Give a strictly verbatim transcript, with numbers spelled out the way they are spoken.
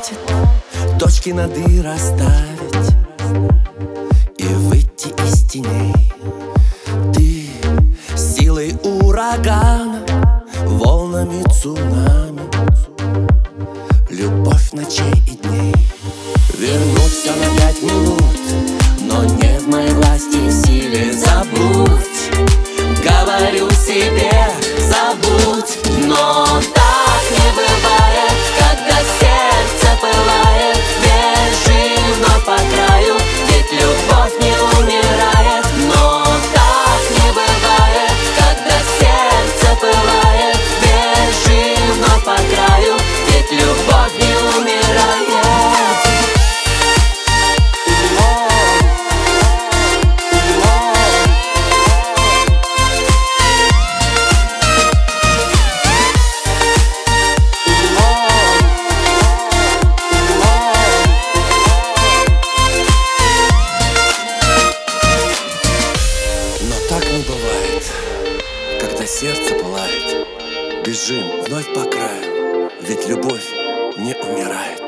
хватит точки над «и» расставить и выйти из теней. Ты силой урагана, волнами цунами, любовь ночей и дней. Вернуть все на пять минут, но не в моей власти и силе. Забудь, говорю себе, забудь. Но так не бывает, когда сердце пылает. Бежи вновь по краю, ведь любовь не умирает. Но так не бывает, когда сердце пылает. Бежи вновь по краю, ведь любовь не умирает. Так не бывает, когда сердце пылает. Бежим вновь по краю, ведь любовь не умирает.